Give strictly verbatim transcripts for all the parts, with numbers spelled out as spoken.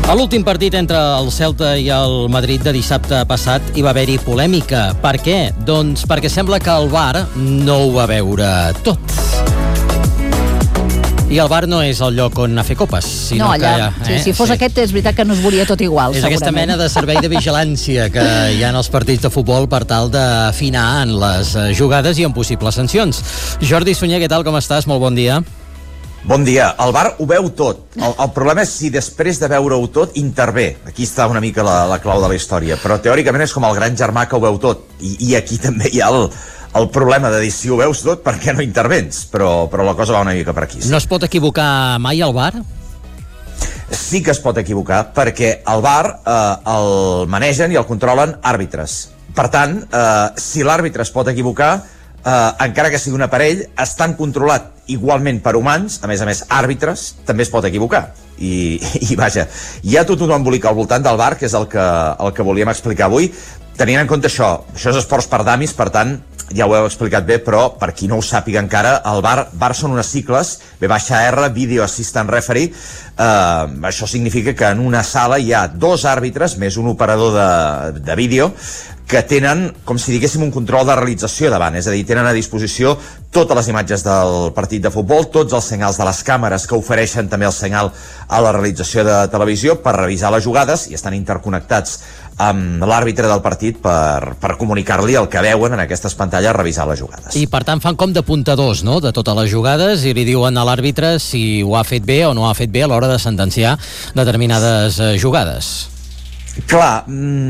A l'últim partit entre el Celta i el Madrid de dissabte passat hi va haver-hi polèmica. Per què? Doncs perquè sembla que el V A R no ho va veure tot. I el V A R no és el lloc on anar a fer copes. Sinó no, allà, que, sí, eh, si fos sí. aquest és veritat que no es volia tot igual, és segurament. aquesta mena de servei de vigilància que hi ha en els partits de futbol per tal d'afinar en les jugades i en possibles sancions. Jordi Sunyer, què tal, com estàs? Molt bon dia. Bon dia. El V A R ho veu tot. El, el problema és si després de veure-ho tot intervé. Aquí està una mica la, la clau de la història. Però teòricament és com el gran germà que ho veu tot. I, i aquí també hi ha el, el problema de dir si ho veus tot, per què no intervens? Però, però la cosa va una mica per aquí. Sí. No es pot equivocar mai el V A R? Sí que es pot equivocar, perquè el V A R eh, el manegen i el controlen àrbitres. Per tant, eh, si l'àrbitre es pot equivocar, eh, encara que sigui un aparell, estan controlat igualment per humans, a més a més àrbitres, també es pot equivocar. I, i vaja, hi ha tot un embolic al voltant del V A R, que és el que, el que volíem explicar avui, tenint en compte això. Això és esports per damis, per tant, ja ho heu explicat bé, però per qui no ho sàpiga encara, el V A R, V A R són unes sigles, V R, Video Assistant Referee. Eh, això significa que en una sala hi ha dos àrbitres, més un operador de, de vídeo, que tenen, com si diguéssim, un control de realització davant, és a dir, tenen a disposició totes les imatges del partit de futbol, tots els senyals de les càmeres que ofereixen també el senyal a la realització de televisió per revisar les jugades i estan interconnectats amb l'àrbitre del partit per, per comunicar-li el que veuen en aquestes pantalles revisar les jugades. I per tant fan com d'apuntadors, no?, de totes les jugades i li diuen a l'àrbitre si ho ha fet bé o no ho ha fet bé a l'hora de sentenciar determinades eh, jugades. Clar,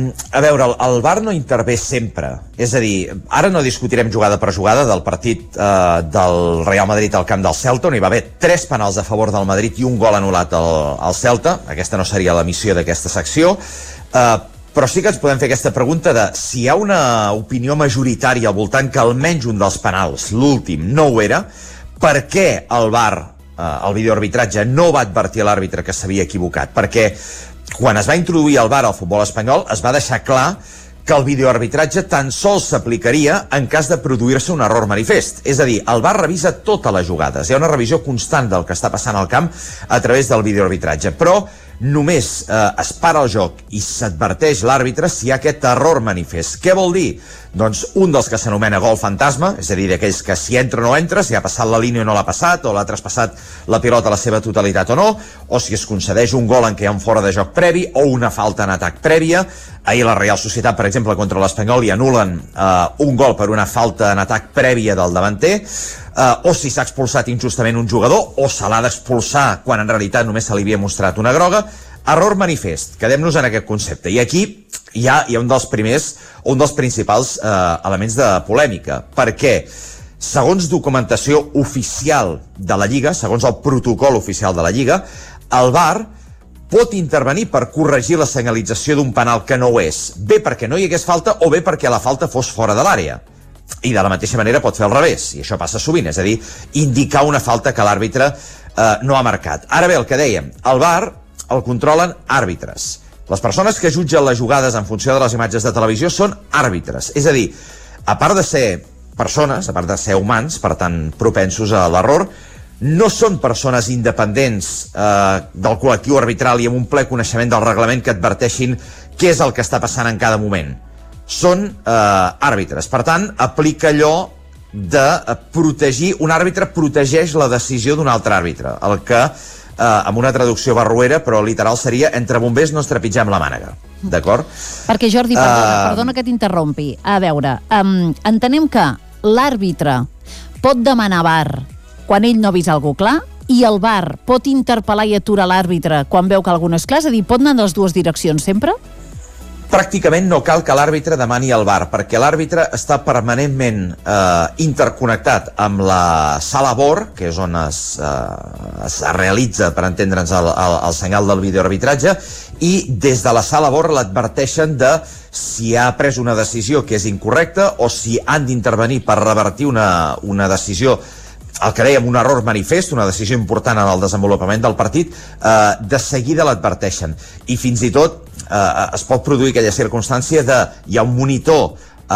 a veure, el V A R no intervé sempre. És a dir, ara no discutirem jugada per jugada del partit eh, del Real Madrid al camp del Celta, on hi va haver tres penals a favor del Madrid i un gol anul·lat al, al Celta. Aquesta no seria la missió d'aquesta secció. Eh, però sí que ens podem fer aquesta pregunta de si hi ha una opinió majoritària al voltant que almenys un dels penals, l'últim, no ho era, per què el V A R, eh, el videoarbitratge, no va advertir a l'àrbitre que s'havia equivocat? Perquè quan es va introduir el V A R al futbol espanyol es va deixar clar que el videoarbitratge tan sols s'aplicaria en cas de produir-se un error manifest. És a dir, el V A R revisa totes les jugades. Hi ha una revisió constant del que està passant al camp a través del videoarbitratge, però només eh, es para el joc i s'adverteix l'àrbitre si hi ha aquest error manifest. Què vol dir? Doncs un dels que s'anomena gol fantasma, és a dir, d'aquells que si entra o no entra, si ha passat la línia o no l'ha passat, o l'ha traspassat la pilota a la seva totalitat o no, o si es concedeix un gol en què hi ha un fora de joc previ o una falta en atac prèvia. Ahir la Real Societat, per exemple, contra l'Espanyol hi anulen eh, un gol per una falta en atac prèvia del davanter, eh, o si s'ha expulsat injustament un jugador, o se l'ha d'expulsar quan en realitat només se li havia mostrat una groga. Error manifest, quedem-nos en aquest concepte. I aquí hi ha, hi ha un dels primers, un dels principals eh, elements de polèmica, perquè segons documentació oficial de la Lliga, segons el protocol oficial de la Lliga, el V A R pot intervenir per corregir la senyalització d'un penal que no ho és, bé perquè no hi hagués falta o bé perquè la falta fos fora de l'àrea. I de la mateixa manera pot fer al revés, i això passa sovint, és a dir, indicar una falta que l'àrbitre eh, no ha marcat. Ara bé, el que dèiem, el V A R el controlen àrbitres. Les persones que jutgen les jugades en funció de les imatges de televisió són àrbitres. És a dir, a part de ser persones, a part de ser humans, per tant propensos a l'error, no són persones independents eh, del col·lectiu arbitral i amb un ple coneixement del reglament que adverteixin què és el que està passant en cada moment. Són eh, àrbitres. Per tant, aplica allò de protegir, un àrbitre protegeix la decisió d'un altre àrbitre, el que Uh, amb una traducció barroera, però literal seria entre bombers no ens trepitgem la mànega, d'acord? Perquè Jordi, perdona, uh... perdona que t'interrompi. A veure, um, entenem que l'àrbitre pot demanar V A R quan ell no ha vist algú clar i el V A R pot interpel·lar i aturar l'àrbitre quan veu que algú no és clar? És a dir, pot anar en les dues direccions sempre? Pràcticament no cal que l'àrbitre demani el V A R, perquè l'àrbitre està permanentment eh, interconnectat amb la sala V O R, que és on es, eh, es realitza, per entendre'ns, el, el, el senyal del videoarbitratge, i des de la sala V O R l'adverteixen de si ha pres una decisió que és incorrecta o si han d'intervenir per revertir una, una decisió, el que dèiem, un error manifest, una decisió important en el desenvolupament del partit, eh, de seguida l'adverteixen. I fins i tot eh, es pot produir aquella circumstància de hi ha un monitor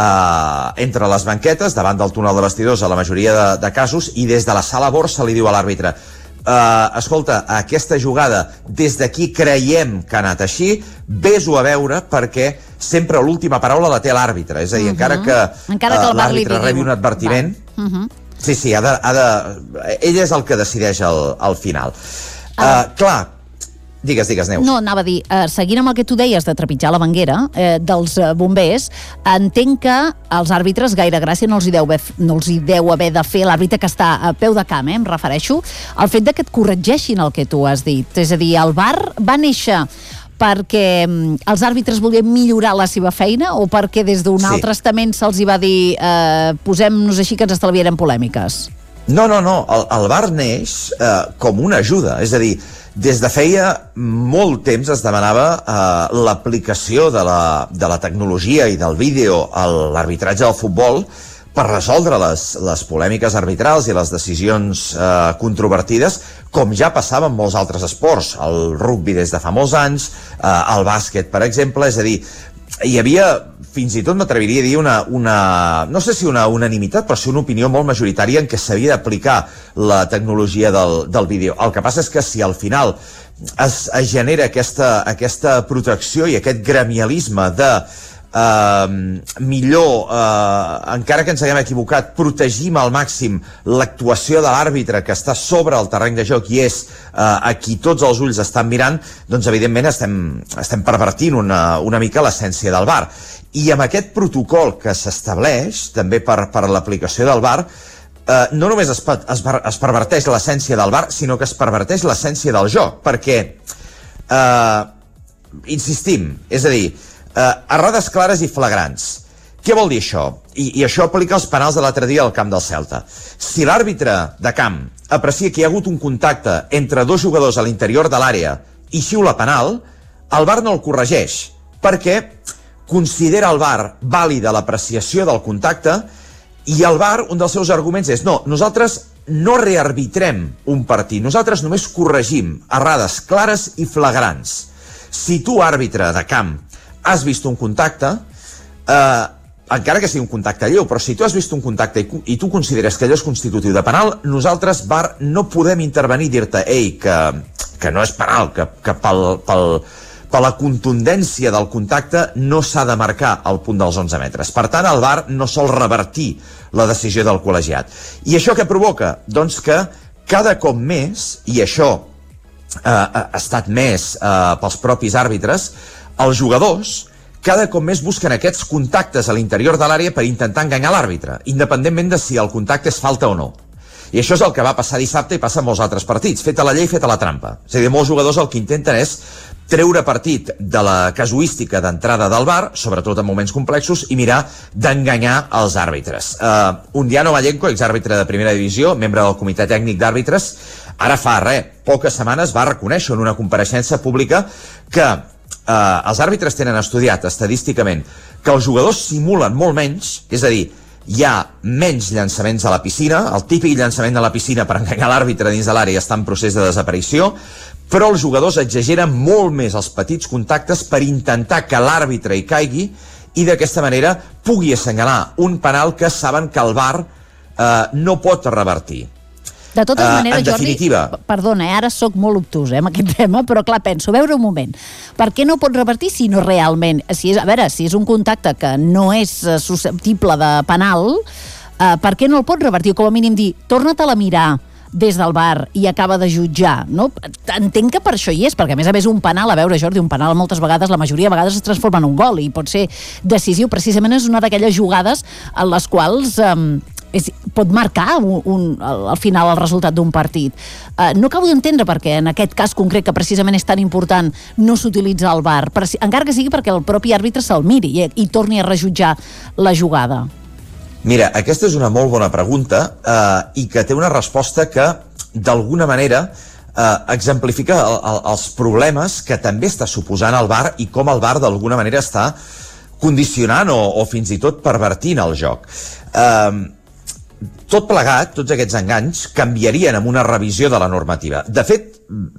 eh, entre les banquetes, davant del túnel de vestidors a la majoria de, de casos, i des de la sala V O R se li diu a l'àrbitre Uh, escolta, aquesta jugada des d'aquí creiem que ha anat així, vés-ho a veure, perquè sempre l'última paraula la té l'àrbitre, és a dir, uh -huh. encara que, encara que uh, l'àrbitre rebi un advertiment, uh -huh. sí, sí, ha de, ha de, ell és el que decideix al, al final. Uh, uh. Clar, Digues, digues, Neus. No, anava a dir, eh, seguint amb el que tu deies de trepitjar la banguera eh, dels eh, bombers, entenc que els àrbitres gaire gràcia no els hi deu haver, no els hi deu haver de fer l'àrbitre que està a peu de camp, eh, em refereixo, al fet de que et corregeixin el que tu has dit. És a dir, el V A R va néixer perquè els àrbitres volien millorar la seva feina o perquè des d'un sí. altre estament se'ls hi va dir eh, posem-nos així que ens estalviarem polèmiques? No, no, no, el, el V A R neix eh, com una ajuda, és a dir, des de feia molt temps es demanava eh, l'aplicació de la, de la tecnologia i del vídeo a l'arbitratge del futbol per resoldre les, les polèmiques arbitrals i les decisions eh, controvertides, com ja passava en molts altres esports, el rugbi des de fa molts anys, eh, el bàsquet, per exemple, és a dir, hi havia, fins i tot m'atreviria a dir una, una, no sé si una unanimitat, però sí una opinió molt majoritària en què s'havia d'aplicar la tecnologia del, del vídeo. El que passa és que si al final es, es genera aquesta, aquesta protecció i aquest gremialisme de Uh, millor, uh, encara que ens haguem equivocat, protegim al màxim l'actuació de l'àrbitre que està sobre el terreny de joc i és uh, a qui tots els ulls estan mirant, doncs evidentment estem, estem pervertint una, una mica l'essència del V A R. I amb aquest protocol que s'estableix, també per, per l'aplicació del V A R, uh, no només es, es, es perverteix l'essència del V A R, sinó que es perverteix l'essència del joc, perquè, uh, insistim, és a dir, Uh, errades clares i flagrants. Què vol dir això? I, i això aplica els penals de l'altre dia al camp del Celta. Si l'àrbitre de camp aprecia que hi ha hagut un contacte entre dos jugadors a l'interior de l'àrea i xiula penal, el V A R no el corregeix, perquè considera el V A R vàlida l'apreciació del contacte i el V A R, un dels seus arguments és no, nosaltres no rearbitrem un partit, nosaltres només corregim errades clares i flagrants. Si tu, àrbitre de camp, has vist un contacte, eh, encara que sigui un contacte lleu, però si tu has vist un contacte i, i tu consideres que allò és constitutiu de penal, nosaltres, V A R, no podem intervenir i dir-te, ei, que, que no és penal, que, que pel, pel, per la contundència del contacte no s'ha de marcar el punt dels onze metres. Per tant, el V A R no sol revertir la decisió del col·legiat. I això què provoca? Doncs que cada cop més, i això eh, ha estat més eh, pels propis àrbitres, els jugadors cada cop més busquen aquests contactes a l'interior de l'àrea per intentar enganyar l'àrbitre, independentment de si el contacte és falta o no. I això és el que va passar dissabte i passa en molts altres partits. Feta la llei, feta la trampa. És a dir, molts jugadors el que intenten és treure partit de la casuística d'entrada del V A R, sobretot en moments complexos, i mirar d'enganyar els àrbitres. Uh, Undiano Mallenco, exàrbitre de primera divisió, membre del comitè tècnic d'àrbitres, ara fa res, poques setmanes va reconèixer en una compareixença pública que Uh, els àrbitres tenen estudiat estadísticament que els jugadors simulen molt menys, és a dir, hi ha menys llançaments a la piscina, el típic llançament de la piscina per enganyar l'àrbitre dins de l'àrea està en procés de desaparició, però els jugadors exageren molt més els petits contactes per intentar que l'àrbitre hi caigui i d'aquesta manera pugui assenyalar un penal que saben que el V A R uh, no pot revertir. De totes uh, maneres, Jordi, definitiva... perdona, eh, ara sóc molt obtús eh, amb aquest tema, però clar, penso, a veure un moment, per què no pot revertir si no realment, si és, a veure, si és un contacte que no és susceptible de penal, eh, per què no el pot revertir? O com a mínim dir, torna-te-la a mirar des del V A R i acaba de jutjar, no? Entenc que per això hi és, perquè a més a més un penal, a veure, Jordi, un penal moltes vegades, la majoria de vegades es transforma en un gol i pot ser decisiu, precisament és una d'aquelles jugades en les quals... Eh, És, pot marcar un, un, al final el resultat d'un partit. Uh, no acabo d'entendre perquè en aquest cas concret, que precisament és tan important, no s'utilitza el V A R, per, encara que sigui perquè el propi àrbitre se'l miri i, i torni a rejutjar la jugada. Mira, aquesta és una molt bona pregunta eh, i que té una resposta que, d'alguna manera, eh, exemplifica el, el, els problemes que també està suposant el V A R i com el V A R, d'alguna manera, està condicionant o, o fins i tot pervertint el joc. Eh, Tot plegat, tots aquests enganys, canviarien amb una revisió de la normativa. De fet,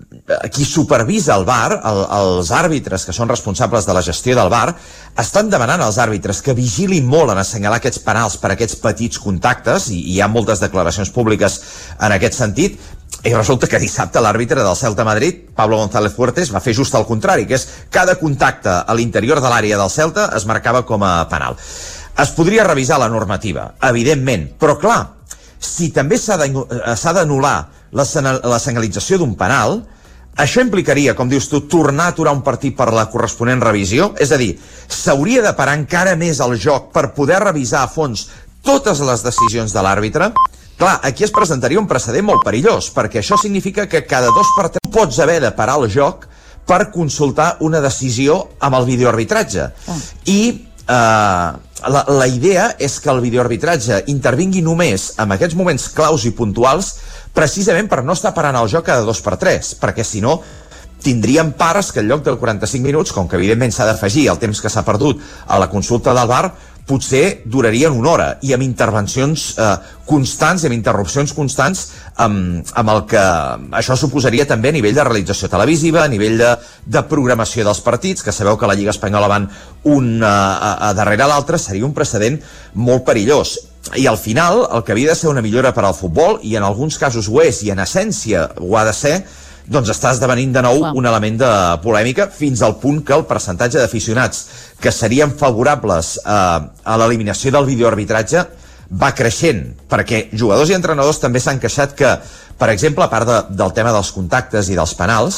qui supervisa el V A R, el, els àrbitres que són responsables de la gestió del V A R, estan demanant als àrbitres que vigilin molt en assenyalar aquests penals per aquests petits contactes, i, i hi ha moltes declaracions públiques en aquest sentit, I resulta que dissabte l'àrbitre del Celta Madrid, Pablo González Fuertes, va fer just el contrari, que és cada contacte a l'interior de l'àrea del Celta es marcava com a penal. Es podria revisar la normativa, evidentment, però clar, si també s'ha d'anul·lar la, la senyalització d'un penal, això implicaria, com dius tu, tornar a aturar un partit per la corresponent revisió, és a dir, s'hauria de parar encara més el joc per poder revisar a fons totes les decisions de l'àrbitre. Clar, aquí es presentaria un precedent molt perillós, perquè això significa que cada dos per tres pots haver de parar el joc per consultar una decisió amb el videoarbitratge. Oh. I eh, la, la idea és que el videoarbitratge intervingui només en aquests moments claus i puntuals, precisament per no estar parant el joc cada dos per tres, perquè si no tindríem pares que en lloc del quaranta-cinc minuts, com que evidentment s'ha d'afegir el temps que s'ha perdut a la consulta del V A R, potser durarien una hora, i amb intervencions eh, constants, i amb interrupcions constants, amb, amb el que això suposaria també a nivell de realització televisiva, a nivell de, de programació dels partits, que sabeu que la Lliga Espanyola van un a, a, a darrere l'altre, seria un precedent molt perillós. I al final, el que havia de ser una millora per al futbol, i en alguns casos ho és, i en essència ho ha de ser, doncs està esdevenint de nou un element de polèmica, fins al punt que el percentatge d'aficionats que serien favorables eh, a l'eliminació del videoarbitratge va creixent, perquè jugadors i entrenadors també s'han queixat que, per exemple, a part de, del tema dels contactes i dels penals,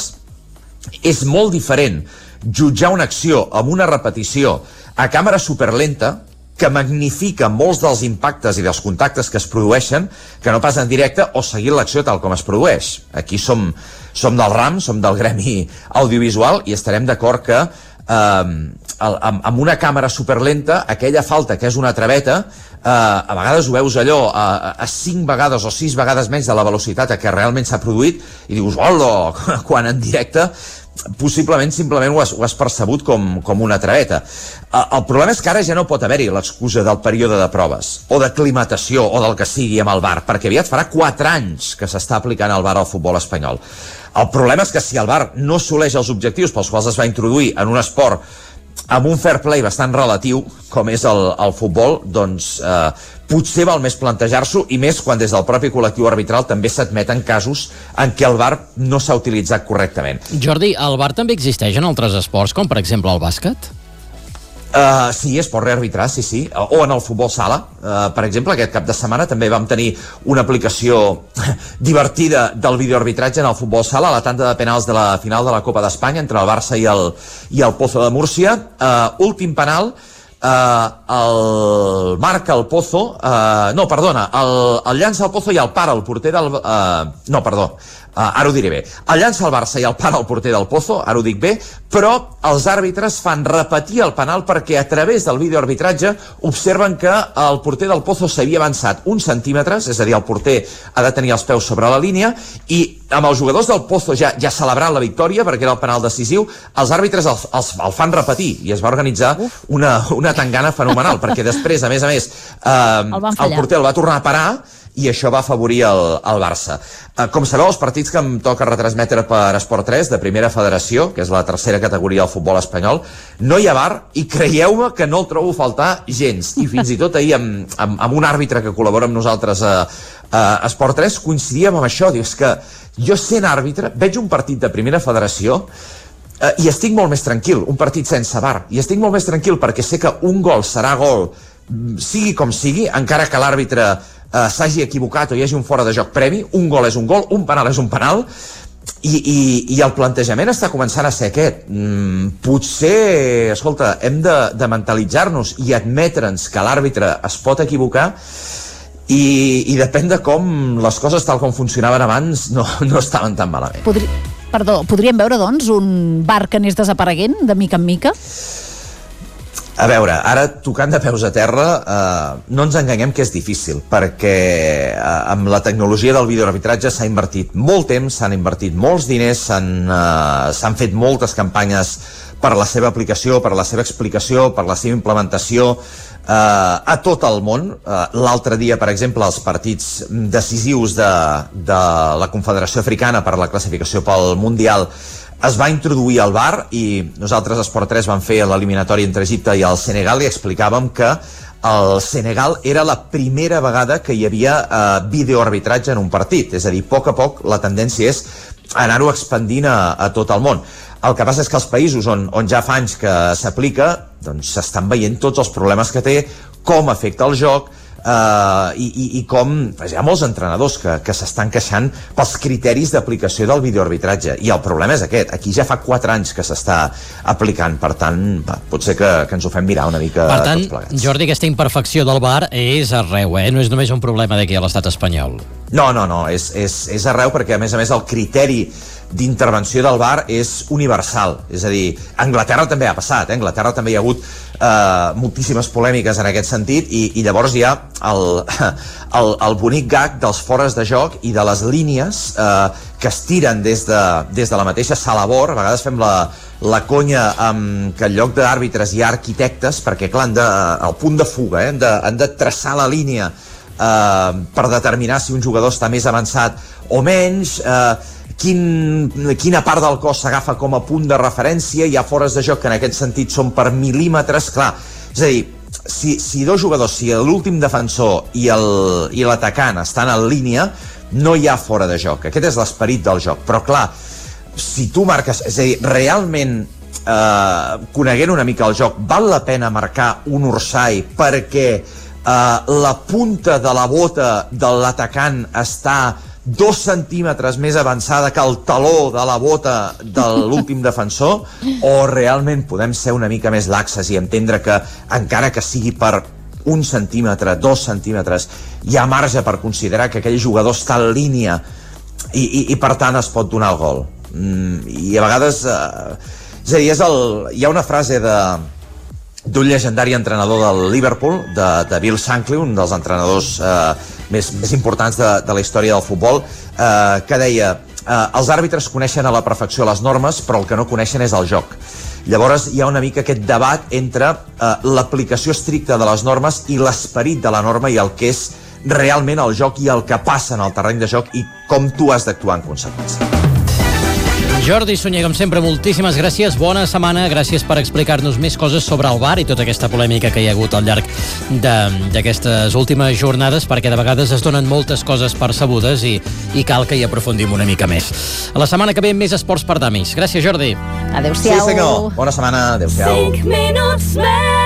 és molt diferent jutjar una acció amb una repetició a càmera superlenta, que magnifica molts dels impactes i dels contactes que es produeixen, que no pas en directe, o seguir l'acció tal com es produeix. Aquí som, som del RAM, som del gremi audiovisual, i estarem d'acord que eh, amb, amb una càmera superlenta, aquella falta que és una traveta, eh, a vegades ho veus allò a, a cinc vegades o sis vegades menys de la velocitat a què realment s'ha produït, i dius, hola, quan en directe possiblement simplement ho has, ho has percebut com, com una traveta. El problema és que ara ja no pot haver-hi l'excusa del període de proves, o d'aclimatació, o del que sigui amb el V A R, perquè aviat farà quatre anys que s'està aplicant el V A R al futbol espanyol. El problema és que si el V A R no assoleix els objectius pels quals es va introduir en un esport amb un fair play bastant relatiu, com és el, el futbol, doncs eh, potser val més plantejar-s'ho, i més quan des del propi col·lectiu arbitral també s'admeten casos en què el V A R no s'ha utilitzat correctament. Jordi, el V A R també existeix en altres esports, com per exemple el bàsquet? Uh, sí, es pot rearbitrar, sí, sí, o en el futbol sala. Uh, per exemple, aquest cap de setmana també vam tenir una aplicació divertida del videoarbitratge en el futbol sala, a la tanda de penals de la final de la Copa d'Espanya entre el Barça i el, i el Pozo de Múrcia. Uh, últim penal, uh, el marca el Pozo, uh, no, perdona, el, el llança el Pozo i el para el porter del... Uh, no, perdó, Uh, ara ho diré bé. El llança el Barça i el para el porter del Pozo, ara ho dic bé, però els àrbitres fan repetir el penal perquè a través del videoarbitratge observen que el porter del Pozo s'havia avançat uns centímetres, és a dir, el porter ha de tenir els peus sobre la línia, i amb els jugadors del Pozo ja, ja celebrant la victòria, perquè era el penal decisiu, els àrbitres el, el, el fan repetir, i es va organitzar una, una tangana fenomenal, perquè després, a més a més, eh, el, el porter el va tornar a parar, i això va afavorir el, el Barça. Eh, com sabeu, els partits que em toca retransmetre per Esport tres, de Primera Federació, que és la tercera categoria del futbol espanyol, no hi ha V A R, i creieu-me que no el trobo a faltar gens. I fins i tot ahir, amb, amb, amb un àrbitre que col·labora amb nosaltres a, a Esport tres, coincidíem amb això. Dius que jo, sent àrbitre, veig un partit de Primera Federació eh, i estic molt més tranquil, un partit sense V A R, i estic molt més tranquil perquè sé que un gol serà gol, sigui com sigui, encara que l'àrbitre Uh, s'hagi equivocat o hi hagi un fora de joc previ, un gol és un gol, un penal és un penal, i, i, i el plantejament està començant a ser aquest. Mm, potser, escolta, hem de, de mentalitzar-nos i admetre'ns que l'àrbitre es pot equivocar, i, i depèn de com les coses tal com funcionaven abans no, no estaven tan malament. Podri... Perdó, podríem veure, doncs, un V A R que anés desapareguent de mica en mica? A veure, ara, tocant de peus a terra, eh, no ens enganyem que és difícil, perquè eh, amb la tecnologia del videoarbitratge s'ha invertit molt temps, s'han invertit molts diners, s'han eh, fet moltes campanyes per la seva aplicació, per la seva explicació, per la seva implementació eh, a tot el món. Eh, L'altre dia, per exemple, els partits decisius de, de la Confederació Africana per la classificació pel Mundial es va introduir el V A R, i nosaltres a Esport tres vam fer l'eliminatori entre Egipte i el Senegal, i explicàvem que al Senegal era la primera vegada que hi havia eh, videoarbitratge en un partit, és a dir, a poc a poc la tendència és anar-ho expandint a, a tot el món. El que passa és que els països on, on ja fa anys que s'aplica, doncs s'estan veient tots els problemes que té, com afecta el joc, Uh, i, i, i com hi ha molts entrenadors que, que s'estan queixant pels criteris d'aplicació del videoarbitratge, i el problema és aquest, aquí ja fa quatre anys que s'està aplicant, per tant va, potser que, que ens ho fem mirar una mica per tant, tots plegats. Jordi, aquesta imperfecció del V A R és arreu, eh? No és només un problema d'aquí a l'estat espanyol. No, no, no, és, és, és arreu, perquè a més a més el criteri d'intervenció del V A R és universal, és a dir, a Anglaterra també ha passat, eh? A Anglaterra també hi ha hagut eh, moltíssimes polèmiques en aquest sentit, i, i llavors hi ha el, el, el bonic gag dels fores de joc i de les línies eh, que es tiren des de, des de la mateixa sala bord. A vegades fem la, la conya amb que en lloc d'àrbitres hi ha arquitectes, perquè clar, han de, al punt de fuga, eh? han, de, han de traçar la línia eh, per determinar si un jugador està més avançat o menys, eh, Quin, quina part del cos s'agafa com a punt de referència. Hi ha fores de joc que en aquest sentit són per mil·límetres, clar, és a dir, si, si dos jugadors, si l'últim defensor i l'atacant estan en línia, no hi ha fora de joc, aquest és l'esperit del joc, però clar, si tu marques, és a dir, realment eh, coneguent una mica el joc, val la pena marcar un orsai perquè eh, la punta de la bota de l'atacant està dos centímetres més avançada que el taló de la bota de l'últim defensor, o realment podem ser una mica més laxes i entendre que encara que sigui per un centímetre, dos centímetres, hi ha marge per considerar que aquell jugador està en línia i, i, i per tant es pot donar el gol. Mm, i a vegades eh, és a dir, és el, hi ha una frase de d'un llegendari entrenador del Liverpool, de, de Bill Shankly, un dels entrenadors eh, més, més importants de, de la història del futbol, eh, que deia eh, els àrbitres coneixen a la perfecció les normes, però el que no coneixen és el joc. Llavors hi ha una mica aquest debat entre eh, l'aplicació estricta de les normes i l'esperit de la norma i el que és realment el joc i el que passa en el terreny de joc i com tu has d'actuar en conseqüència. Jordi Sunyer, com sempre, moltíssimes gràcies, bona setmana, gràcies per explicar-nos més coses sobre el V A R i tota aquesta polèmica que hi ha hagut al llarg d'aquestes últimes jornades, perquè de vegades es donen moltes coses percebudes i, i cal que hi aprofundim una mica més. A la setmana que ve més esports per damis. Gràcies, Jordi. Adéu-siau. Sí, senyor. Bona setmana. Adéu-siau. cinc minuts més.